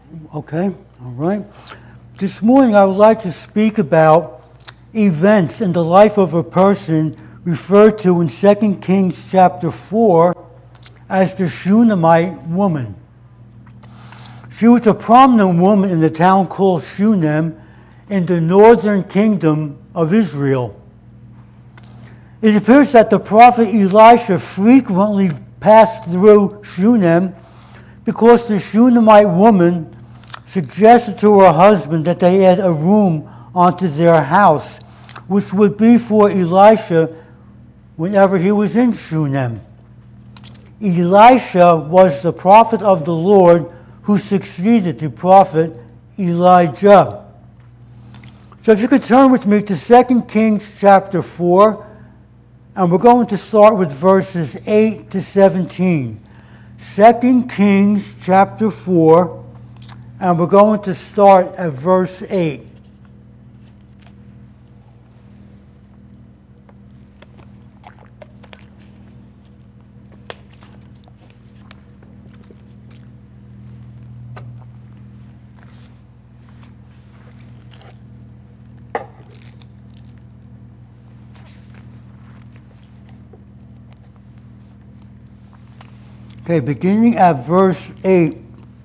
Okay, all right. This morning I would like to speak about events in the life of a person referred to in 2 Kings chapter 4 as the Shunammite woman. She was a prominent woman in the town called Shunem in the northern kingdom of Israel. It appears that the prophet Elisha frequently passed through Shunem because the Shunammite woman suggested to her husband that they add a room onto their house, which would be for Elisha whenever he was in Shunem. Elisha was the prophet of the Lord who succeeded the prophet Elijah. So if you could turn with me to 2 Kings chapter 4, and we're going to start with verses 8 to 17. 2 Kings chapter 4, and we're going to start at verse 8. Okay, beginning at verse 8.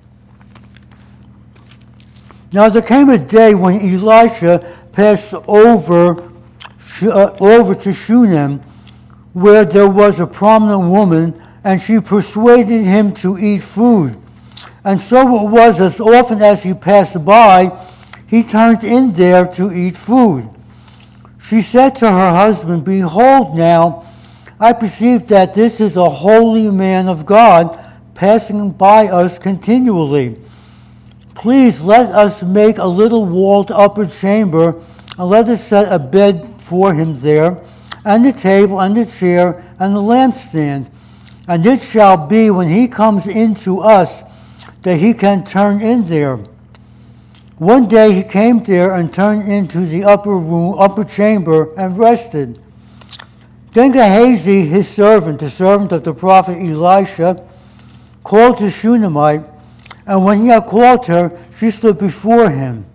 Now there came a day when Elisha passed over to Shunem, where there was a prominent woman, and she persuaded him to eat food. And so it was, as often as he passed by, he turned in there to eat food. She said to her husband, "Behold now, I perceive that this is a holy man of God passing by us continually. Please let us make a little walled upper chamber, and let us set a bed for him there, and the table, and the chair, and the lampstand. And it shall be when he comes into us that he can turn in there." One day he came there and turned into the upper chamber, and rested. Then Gehazi, his servant, the servant of the prophet Elisha, called the Shunammite, and when he had called her, she stood before him.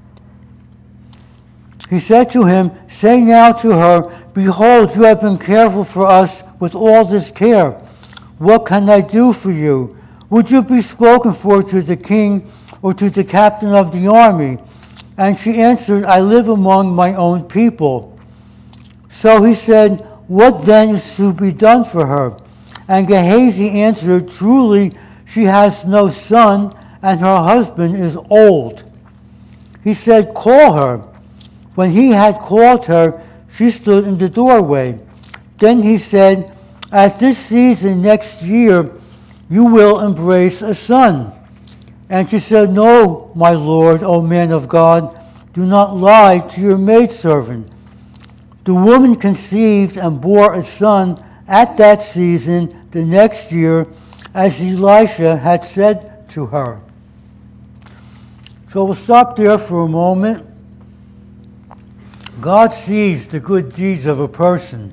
He said to him, "Say now to her, Behold, you have been careful for us with all this care. What can I do for you? Would you be spoken for to the king or to the captain of the army?" And she answered, "I live among my own people." So he said, "What then is to be done for her?" And Gehazi answered, "Truly, she has no son, and her husband is old." He said, "Call her." When he had called her, she stood in the doorway. Then he said, "At this season next year, you will embrace a son." And she said, "No, my lord, O man of God, do not lie to your maidservant." The woman conceived and bore a son at that season the next year, as Elisha had said to her. So we'll stop there for a moment. God sees the good deeds of a person.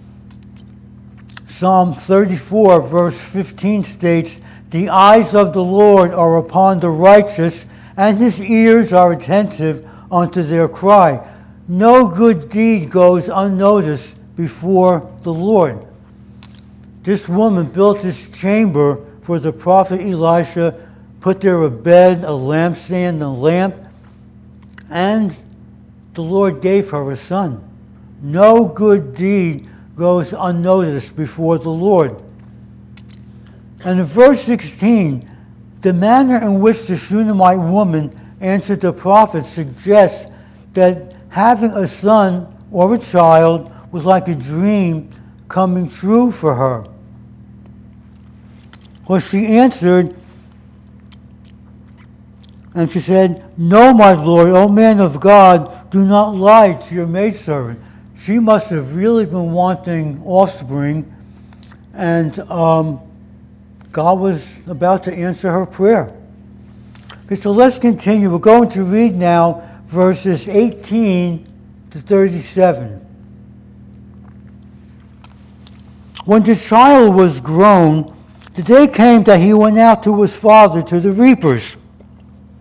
Psalm 34, verse 15 states, "The eyes of the Lord are upon the righteous, and his ears are attentive unto their cry." No good deed goes unnoticed before the Lord. This woman built this chamber for the prophet Elisha, put there a bed, a lampstand, a lamp, and the Lord gave her a son. No good deed goes unnoticed before the Lord. And in verse 16, the manner in which the Shunammite woman answered the prophet suggests that having a son or a child was like a dream coming true for her. Well, she answered, and she said, "No, my lord, O man of God, do not lie to your maidservant." She must have really been wanting offspring, and God was about to answer her prayer. Okay, so let's continue. We're going to read now verses 18 to 37. When the child was grown, the day came that he went out to his father to the reapers.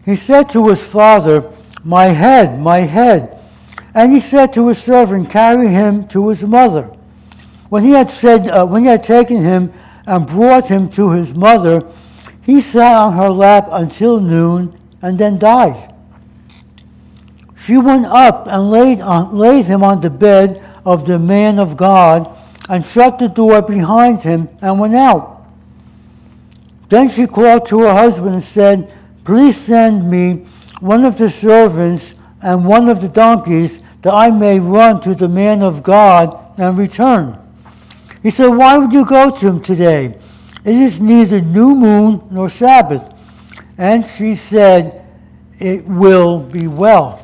he said to his father, "My head, my head." And he said to his servant, "Carry him to his mother." When he had taken him and brought him to his mother, he sat on her lap until noon and then died. She went up and laid him on the bed of the man of God and shut the door behind him and went out. Then she called to her husband and said, "Please send me one of the servants and one of the donkeys, that I may run to the man of God and return." He said, "Why would you go to him today? It is neither new moon nor Sabbath." And she said, "It will be well."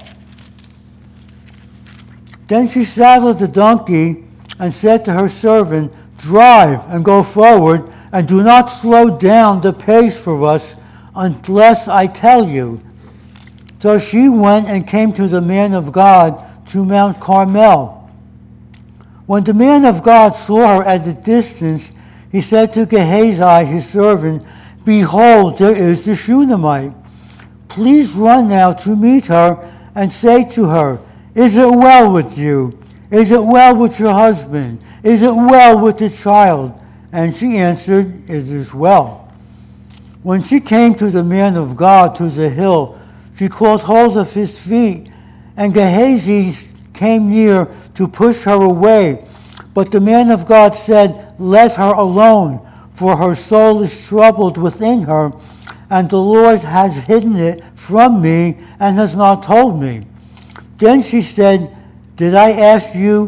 Then she saddled the donkey and said to her servant, "Drive and go forward, and do not slow down the pace for us unless I tell you." So she went and came to the man of God to Mount Carmel. When the man of God saw her at a distance, he said to Gehazi his servant, "Behold, there is the Shunammite. Please run now to meet her and say to her, 'Is it well with you? Is it well with your husband? Is it well with the child?' And she answered, 'It is well.' When she came to the man of God to the hill, she caught hold of his feet, and Gehazi came near to push her away. But the man of God said, 'Let her alone, for her soul is troubled within her, and the Lord has hidden it from me and has not told me.' Then she said, Did I ask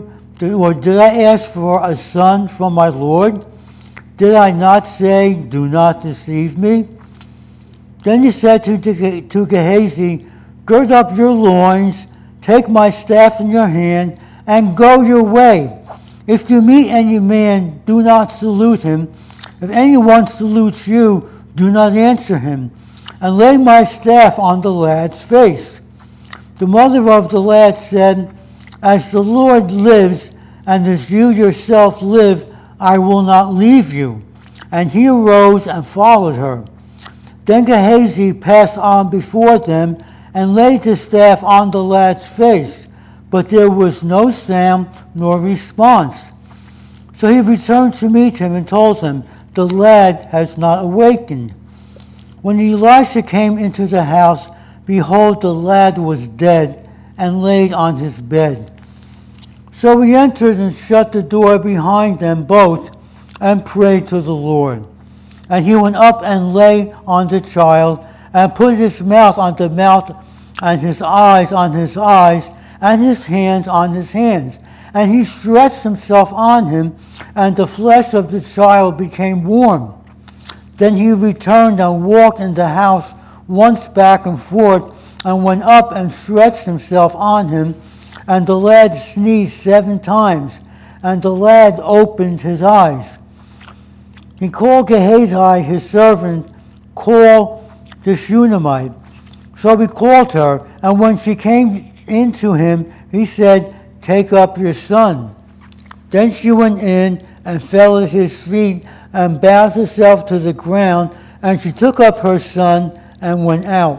for a son from my Lord? Did I not say, 'Do not deceive me'?" Then he said to Gehazi, "Gird up your loins, take my staff in your hand, and go your way. If you meet any man, do not salute him. If anyone salutes you, do not answer him. And lay my staff on the lad's face." The mother of the lad said, "As the Lord lives, and as you yourself live, I will not leave you." And he arose and followed her. Then Gehazi passed on before them and laid the staff on the lad's face, but there was no sound nor response. So he returned to meet him and told him, "The lad has not awakened." When Elisha came into the house, behold, the lad was dead and laid on his bed. So he entered and shut the door behind them both and prayed to the Lord. And he went up and lay on the child and put his mouth on the mouth and his eyes on his eyes and his hands on his hands. And he stretched himself on him, and the flesh of the child became warm. Then he returned and walked in the house once back and forth, and went up and stretched himself on him. And the lad sneezed 7 times, and the lad opened his eyes. He called Gehazi his servant, "Call the Shunammite." So he called her, and when she came in to him, he said, "Take up your son." Then she went in and fell at his feet and bowed herself to the ground, and she took up her son and went out.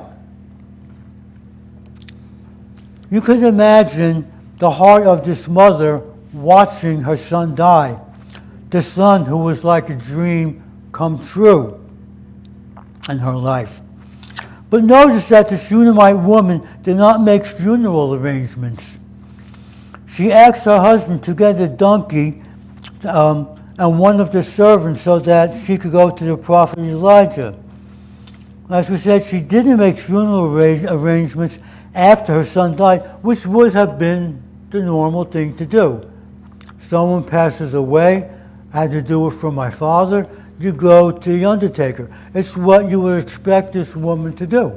You can imagine the heart of this mother watching her son die, the son who was like a dream come true in her life. But notice that the Shunammite woman did not make funeral arrangements. She asked her husband to get a donkey and one of the servants so that she could go to the prophet Elijah. As we said, she didn't make funeral arrangements after her son died, which would have been the normal thing to do. Someone passes away, I had to do it for my father, you go to the undertaker. It's what you would expect this woman to do.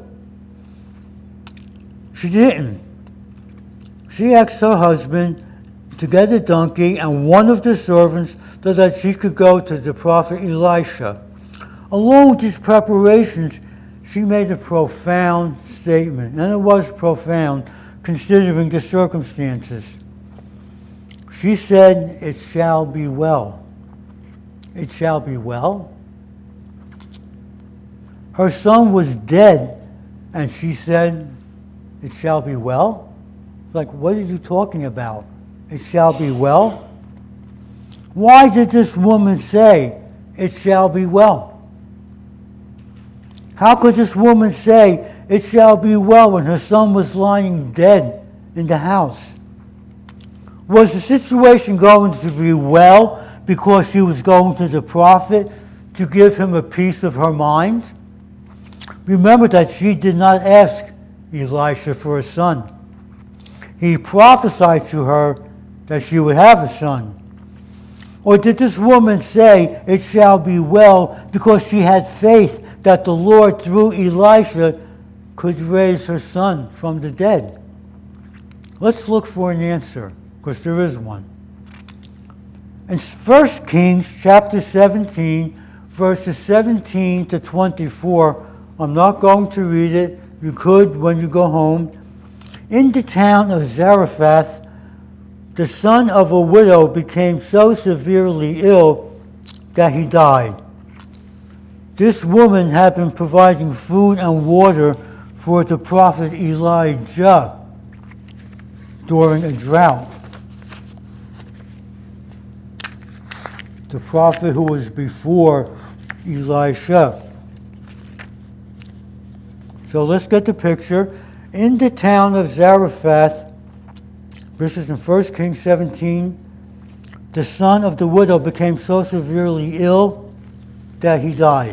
She didn't. She asked her husband to get a donkey and one of the servants so that she could go to the prophet Elisha. Along with these preparations, she made a profound statement, and it was profound considering the circumstances. She said, "It shall be well." It shall be well. Her son was dead And she said, "It shall be well." Like, what are you talking about? It shall be well? Why did this woman say, "It shall be well"? How could this woman say, "It shall be well," when her son was lying dead in the house? Was the situation going to be well because she was going to the prophet to give him a piece of her mind? Remember that she did not ask Elisha for a son. He prophesied to her that she would have a son. Or did this woman say, "It shall be well," because she had faith that the Lord, through Elisha, could raise her son from the dead? Let's look for an answer, because there is one. In 1 Kings chapter 17, verses 17 to 24, I'm not going to read it. You could when you go home. In the town of Zarephath, the son of a widow became so severely ill that he died. This woman had been providing food and water for the prophet Elijah during a drought. The prophet who was before Elisha. So let's get the picture. In the town of Zarephath, this is in 1 Kings 17, the son of the widow became so severely ill that he died.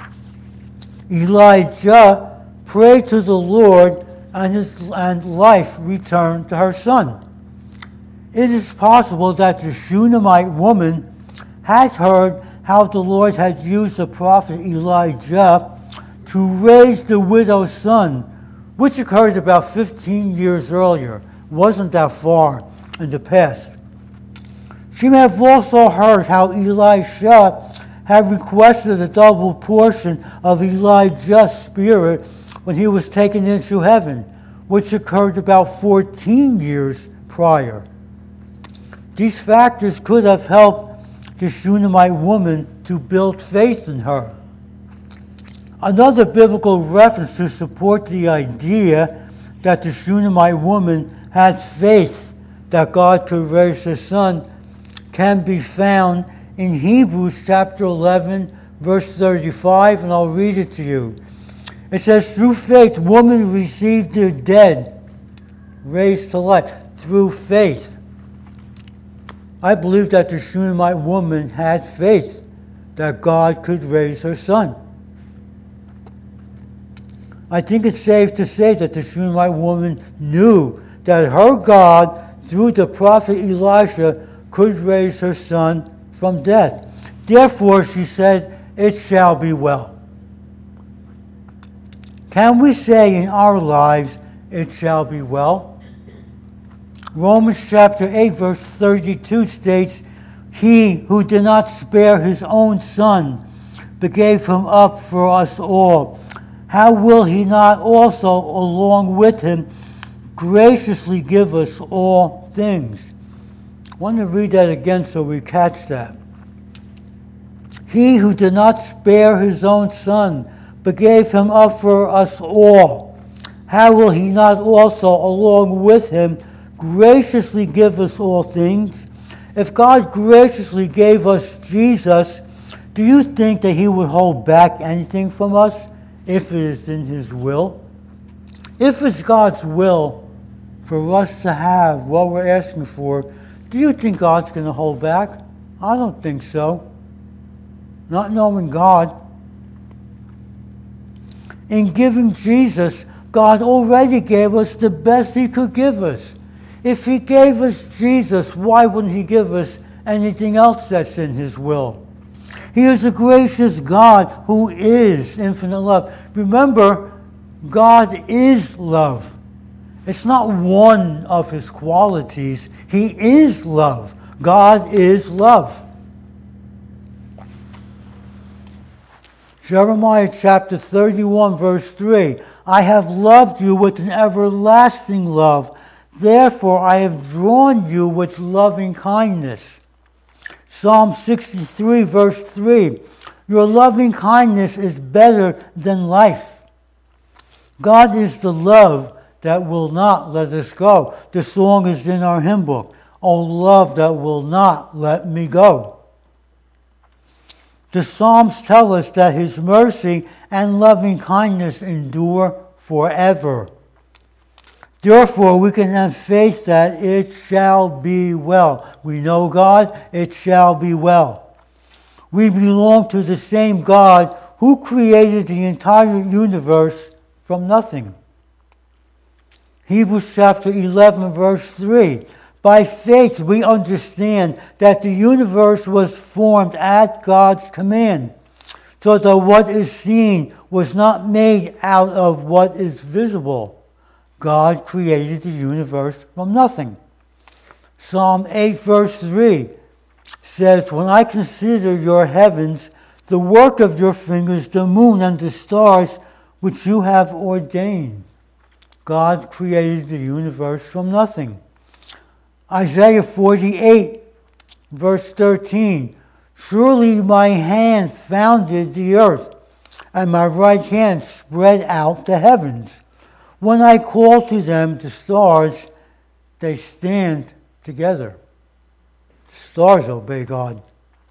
Elijah prayed to the Lord, and life returned to her son. It is possible that the Shunammite woman had heard how the Lord had used the prophet Elijah to raise the widow's son, which occurred about 15 years earlier. Wasn't that far in the past. She may have also heard how Elisha had requested a double portion of Elijah's spirit when he was taken into heaven, which occurred about 14 years prior. These factors could have helped the Shunammite woman to build faith in her. Another biblical reference to support the idea that the Shunammite woman had faith that God could raise her son can be found in Hebrews chapter 11, verse 35, and I'll read it to you. It says, "Through faith, women received their dead raised to life." Through faith. I believe that the Shunammite woman had faith that God could raise her son. I think it's safe to say that the Shunammite woman knew that her God, through the prophet Elisha, could raise her son from death. Therefore, she said, "It shall be well." Can we say in our lives, "It shall be well"? Romans chapter 8, verse 32 states, "He who did not spare his own son, but gave him up for us all, how will he not also, along with him, graciously give us all things?" I want to read that again so we catch that. "He who did not spare his own son, but gave him up for us all, how will he not also, along with him, graciously give us all things?" If God graciously gave us Jesus, do you think that he would hold back anything from us if it is in his will? If it's God's will for us to have what we're asking for, do you think God's going to hold back? I don't think so. Not knowing God. In giving Jesus, God already gave us the best he could give us. If he gave us Jesus, why wouldn't he give us anything else that's in his will? He is a gracious God who is infinite love. Remember, God is love. It's not one of his qualities. He is love. God is love. Jeremiah chapter 31, verse 3. "I have loved you with an everlasting love. Therefore I have drawn you with loving kindness." Psalm 63, verse 3. "Your loving kindness is better than life." God is the love that will not let us go. The song is in our hymn book. Oh, love that will not let me go. The Psalms tell us that His mercy and loving kindness endure forever. Therefore, we can have faith that it shall be well. We know God, it shall be well. We belong to the same God who created the entire universe from nothing. Hebrews chapter 11, verse 3. By faith we understand that the universe was formed at God's command, so that what is seen was not made out of what is visible. God created the universe from nothing. Psalm 8, verse 3 says, when I consider your heavens, the work of your fingers, the moon and the stars, which you have ordained. God created the universe from nothing. Isaiah 48, verse 13, surely my hand founded the earth, and my right hand spread out the heavens. When I call to them, the stars, they stand together. Stars obey God.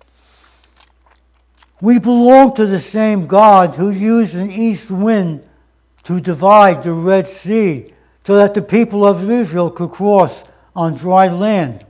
We belong to the same God who used an east wind to divide the Red Sea so that the people of Israel could cross on dry land.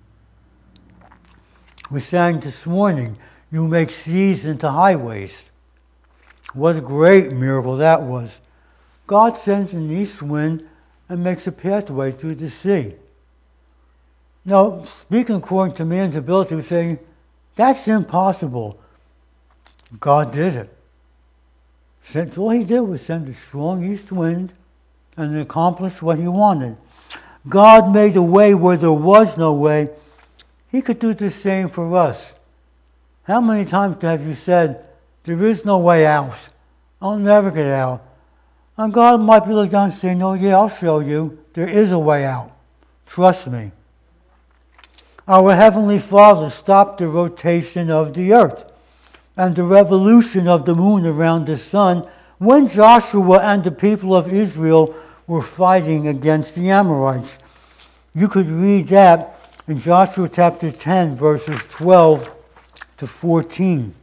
We sang this morning, you make seas into highways. What a great miracle that was. God sends an east wind and makes a pathway through the sea. Now, speaking according to man's ability, we're saying, that's impossible. God did it. Since all He did was send a strong east wind and accomplish what He wanted. God made a way where there was no way. He could do the same for us. How many times have you said, there is no way out. I'll never get out. And God might be looking down and saying, no, yeah, I'll show you. There is a way out. Trust me. Our Heavenly Father stopped the rotation of the earth and the revolution of the moon around the sun when Joshua and the people of Israel were fighting against the Amorites. You could read that in Joshua chapter 10, verses 12 to 14.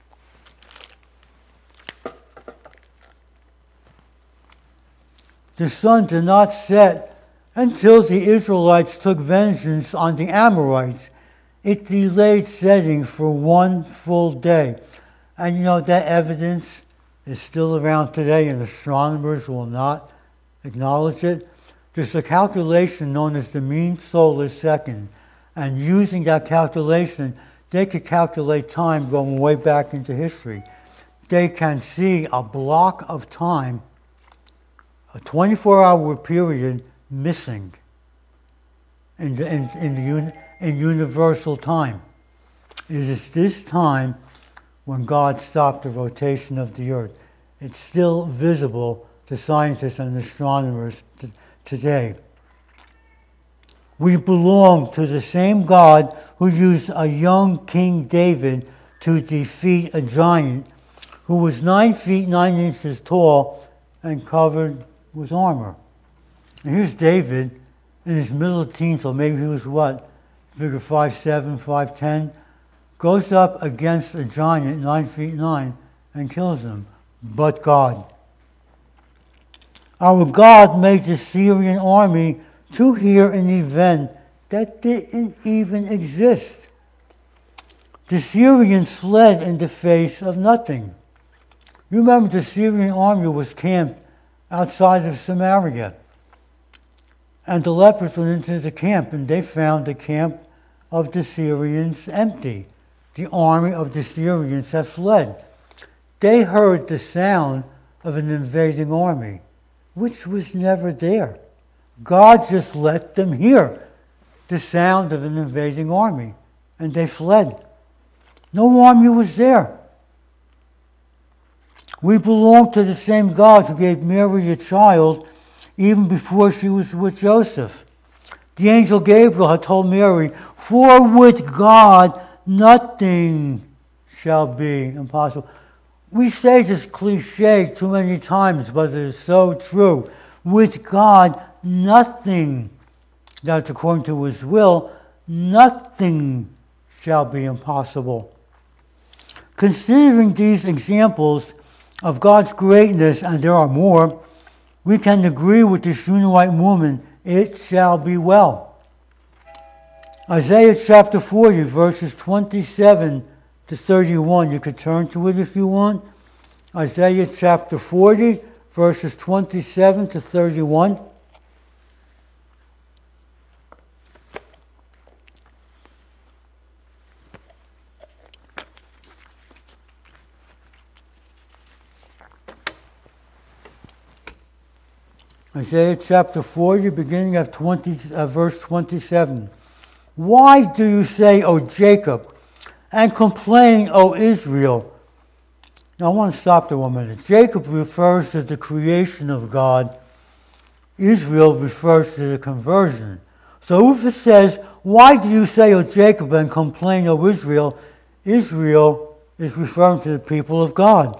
The sun did not set until the Israelites took vengeance on the Amorites. It delayed setting for 1 full day. And you know, that evidence is still around today, and astronomers will not acknowledge it. There's a calculation known as the mean solar second. And using that calculation, they could calculate time going way back into history. They can see a block of time, a 24-hour period, missing in universal time. It is this time when God stopped the rotation of the earth. It's still visible to scientists and astronomers today. We belong to the same God who used a young King David to defeat a giant who was 9 feet 9 inches tall and covered with armor. And here's David in his middle teens, so maybe he was what? Figure 5'7", 5'10", goes up against a giant 9 feet 9 and kills him. But God. Our God made the Syrian army to hear an event that didn't even exist. The Syrians fled in the face of nothing. You remember the Syrian army was camped outside of Samaria. And the lepers went into the camp, and they found the camp of the Syrians empty. The army of the Syrians had fled. They heard the sound of an invading army, which was never there. God just let them hear the sound of an invading army, and they fled. No army was there. We belong to the same God who gave Mary a child even before she was with Joseph. The angel Gabriel had told Mary, for with God nothing shall be impossible. we say this cliche too many times, but it is so true. With God, nothing, that's according to his will, nothing shall be impossible. Considering these examples of God's greatness, and there are more, we can agree with the Shunammite woman, it shall be well. Isaiah chapter 40, verses 27 to 31. You could turn to it if you want. Isaiah chapter 40, verses 27 to 31. Isaiah chapter 40, beginning at verse 27. Why do you say, O Jacob, and complain, O Israel? Now I want to stop there 1 minute. Jacob refers to the creation of God. Israel refers to the conversion. So if it says, why do you say, O Jacob, and complain, O Israel? Israel is referring to the people of God.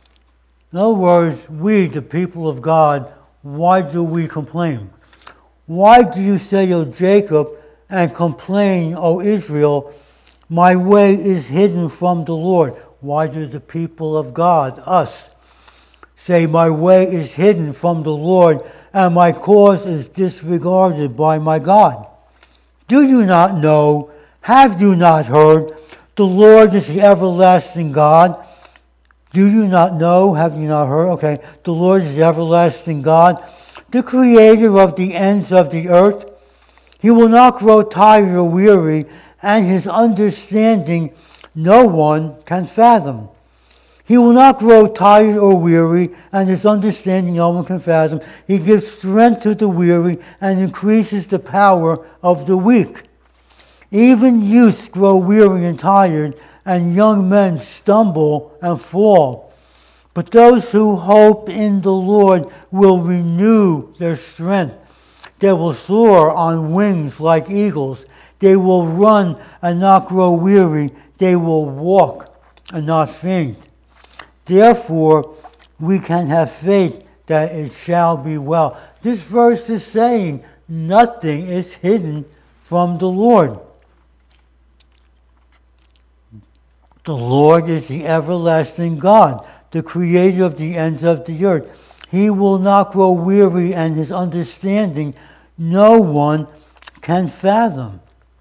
In other words, we, the people of God, why do we complain? Why do you say, O Jacob, and complain, O Israel? My way is hidden from the Lord. Why do the people of God, us, say, my way is hidden from the Lord, and my cause is disregarded by my God? Do you not know? Have you not heard? The Lord is the everlasting God. Do you not know? Have you not heard? Okay. The Lord is the everlasting God, the creator of the ends of the earth. He will not grow tired or weary, and his understanding no one can fathom. He will not grow tired or weary, and his understanding no one can fathom. He gives strength to the weary and increases the power of the weak. Even youths grow weary and tired, and young men stumble and fall. But those who hope in the Lord will renew their strength. They will soar on wings like eagles. They will run and not grow weary. They will walk and not faint. Therefore, we can have faith that it shall be well. This verse is saying nothing is hidden from the Lord. The Lord is the everlasting God, the creator of the ends of the earth. He will not grow weary, and his understanding no one can fathom.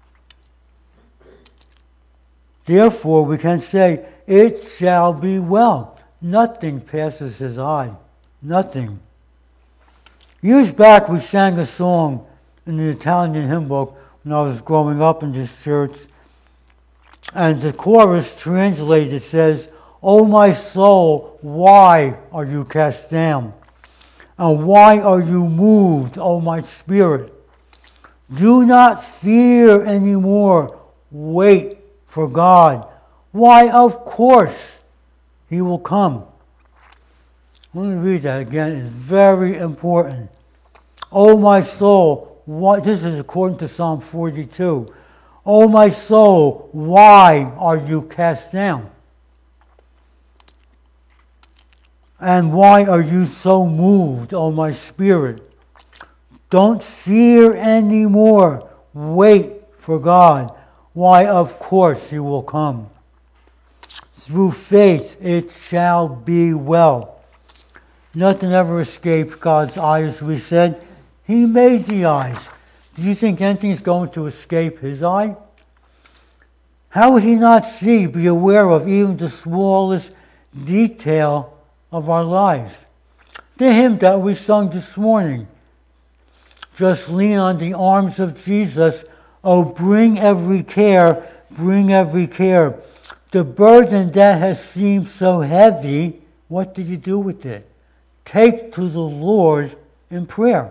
Therefore, we can say, it shall be well. Nothing passes his eye. Nothing. Years back, we sang a song in the Italian hymn book when I was growing up in this church. And the chorus translated says, O my soul, why are you cast down? And why are you moved, O my spirit? Do not fear anymore. Wait for God. Why, of course, he will come. Let me read that again. It's very important. O my soul, why, this is according to Psalm 42. O my soul, why are you cast down? And why are you so moved, O my spirit? Don't fear anymore. Wait for God. Why, of course, he will come. Through faith, it shall be well. Nothing ever escapes God's eye, as we said. He made the eyes. Do you think anything is going to escape his eye? How would he not see, be aware of even the smallest detail of our lives? The hymn that we sung this morning, just lean on the arms of Jesus. Oh, bring every care, bring every care. The burden that has seemed so heavy, what did you do with it? Take to the Lord in prayer.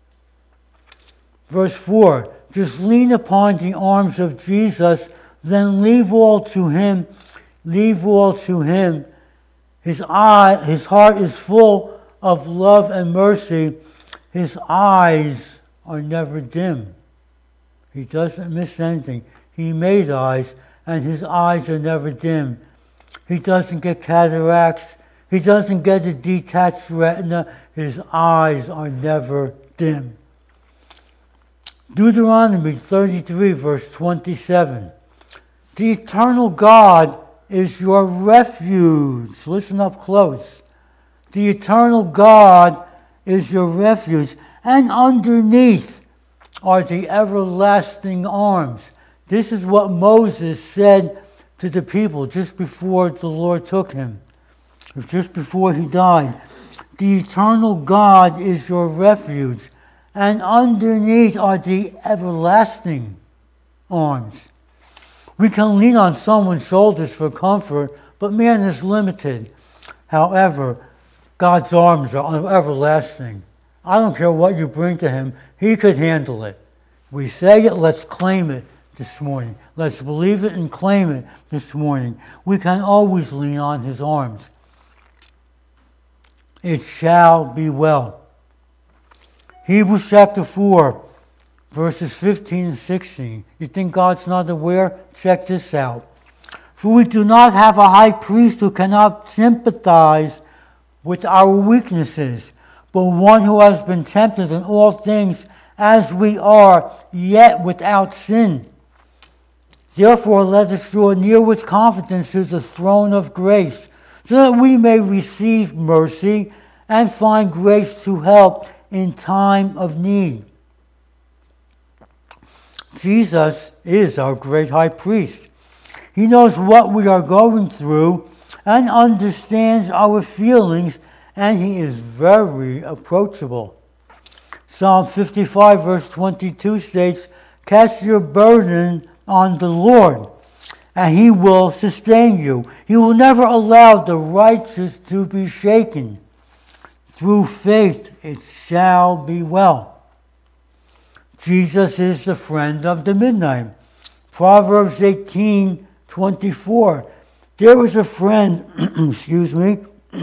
Verse 4, just lean upon the arms of Jesus, then leave all to him. Leave all to him. His heart is full of love and mercy. His eyes are never dim. He doesn't miss anything. He made eyes, and his eyes are never dim. He doesn't get cataracts. He doesn't get a detached retina. His eyes are never dim. Deuteronomy 33, verse 27. The eternal God is your refuge. Listen up close. The eternal God is your refuge, and underneath are the everlasting arms. This is what Moses said to the people just before the Lord took him, or just before he died. The eternal God is your refuge, and underneath are the everlasting arms. We can lean on someone's shoulders for comfort, but man is limited. However, God's arms are everlasting. I don't care what you bring to him. He could handle it. We say it, let's claim it this morning. Let's believe it and claim it this morning. We can always lean on his arms. It shall be well. Hebrews chapter 4, verses 15 and 16. You think God's not aware? Check this out. For we do not have a high priest who cannot sympathize with our weaknesses, but one who has been tempted in all things as we are, yet without sin. Therefore let us draw near with confidence to the throne of grace, so that we may receive mercy and find grace to help in time of need. Jesus is our great high priest. He knows what we are going through and understands our feelings, and he is very approachable. Psalm 55 verse 22 states, "Cast your burden on the Lord, and he will sustain you. He will never allow the righteous to be shaken. Through faith it shall be well." Jesus is the friend of the midnight. Proverbs 18:24. There is a friend, excuse me,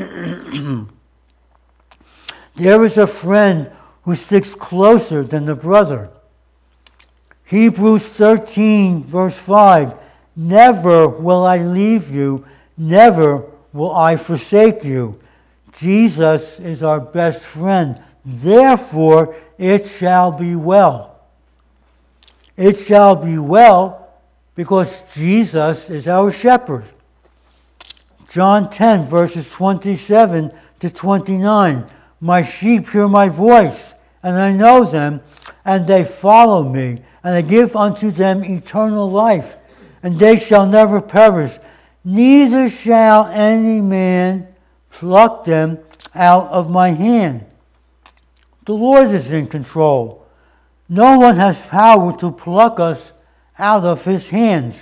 there is a friend who sticks closer than a brother. Hebrews 13, verse 5. Never will I leave you, never will I forsake you. Jesus is our best friend. Therefore, it shall be well. It shall be well because Jesus is our shepherd. John 10, verses 27 to 29. My sheep hear my voice, and I know them, and they follow me, and I give unto them eternal life, and they shall never perish, neither shall any man pluck them out of my hand. The Lord is in control. No one has power to pluck us out of his hands.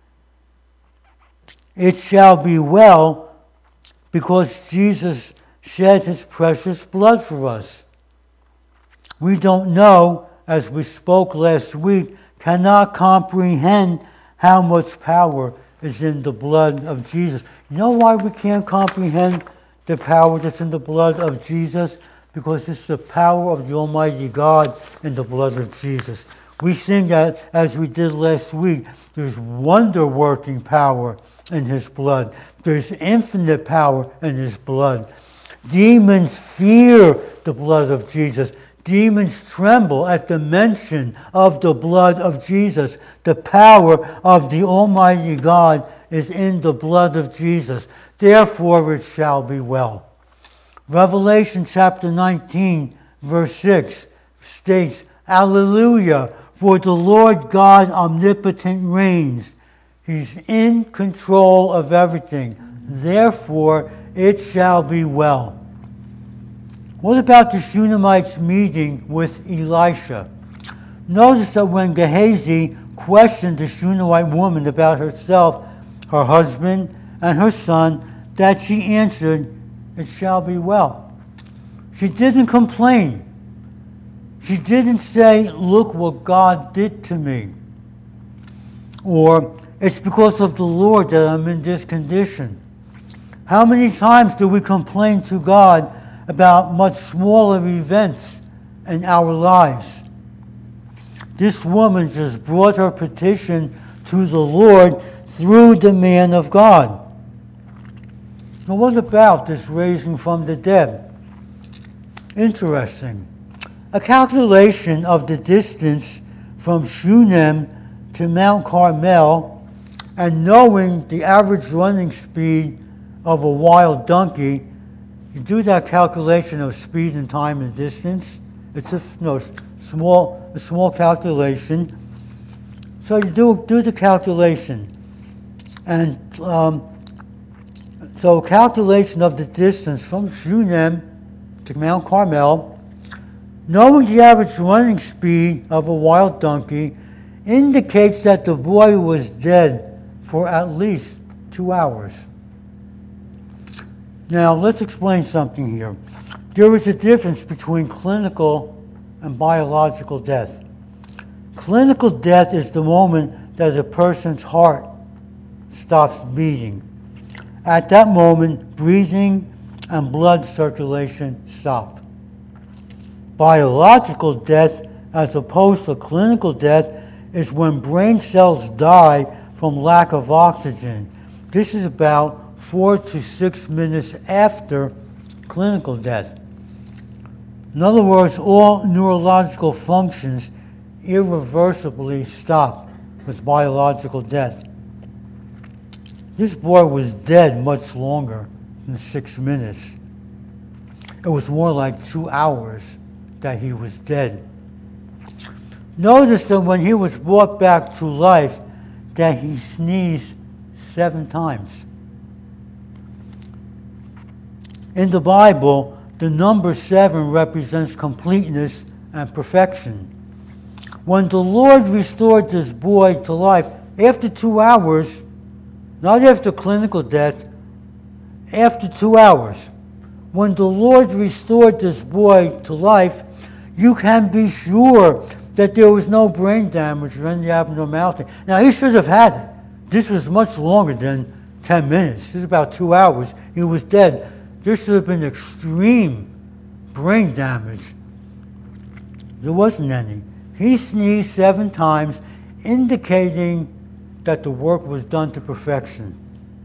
It shall be well because Jesus shed his precious blood for us. We don't know, as we spoke last week, cannot comprehend how much power is in the blood of Jesus. You know why we can't comprehend the power that's in the blood of Jesus? Because it's the power of the Almighty God in the blood of Jesus. We sing that, as we did last week, there's wonder-working power in his blood. There's infinite power in his blood. Demons fear the blood of Jesus. Demons tremble at the mention of the blood of Jesus. The power of the Almighty God is in the blood of Jesus. Therefore it shall be well. Revelation chapter 19, verse 6 states, Alleluia, for the Lord God omnipotent reigns. He's in control of everything. Therefore, it shall be well. What about the Shunammite's meeting with Elisha? Notice that when Gehazi questioned the Shunammite woman about herself, her husband, and her son, that she answered, it shall be well. She didn't complain. She didn't say, look what God did to me. Or, it's because of the Lord that I'm in this condition. How many times do we complain to God about much smaller events in our lives? This woman just brought her petition to the Lord through the man of God. Now, what about this raising from the dead? Interesting. A calculation of the distance from Shunem to Mount Carmel, and knowing the average running speed of a wild donkey, you do that calculation of speed and time and distance. It's a small calculation. So you do the calculation, and so calculation of the distance from Shunem to Mount Carmel, knowing the average running speed of a wild donkey, indicates that the boy was dead for at least 2 hours. Now, let's explain something here. There is a difference between clinical and biological death. Clinical death is the moment that a person's heart stops beating. At that moment, breathing and blood circulation stop. Biological death, as opposed to clinical death, is when brain cells die from lack of oxygen. This is about 4 to 6 minutes after clinical death. In other words, all neurological functions irreversibly stop with biological death. This boy was dead much longer than 6 minutes. It was more like 2 hours that he was dead. Notice that when he was brought back to life, that he sneezed 7 times. In the Bible, the number 7 represents completeness and perfection. When the Lord restored this boy to life, after 2 hours, not after clinical death, after 2 hours, when the Lord restored this boy to life, you can be sure that there was no brain damage or any abnormality. Now, he should have had it. This was much longer than 10 minutes. This is about 2 hours. He was dead. There should have been extreme brain damage. There wasn't any. He sneezed 7 times, indicating that the work was done to perfection.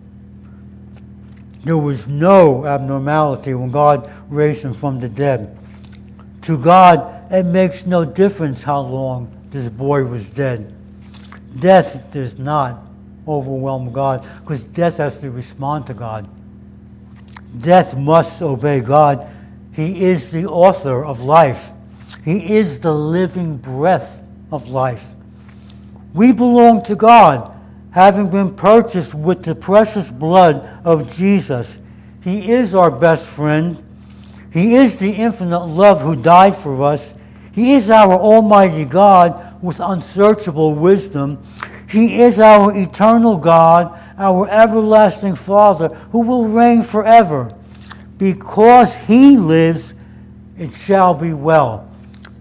There was no abnormality when God raised him from the dead. To God, it makes no difference how long this boy was dead. Death does not overwhelm God, because death has to respond to God. Death must obey God. He is the author of life. He is the living breath of life. We belong to God, having been purchased with the precious blood of Jesus. He is our best friend. He is the infinite love who died for us. He is our almighty God with unsearchable wisdom. He is our eternal God, our everlasting Father, who will reign forever. Because he lives, it shall be well.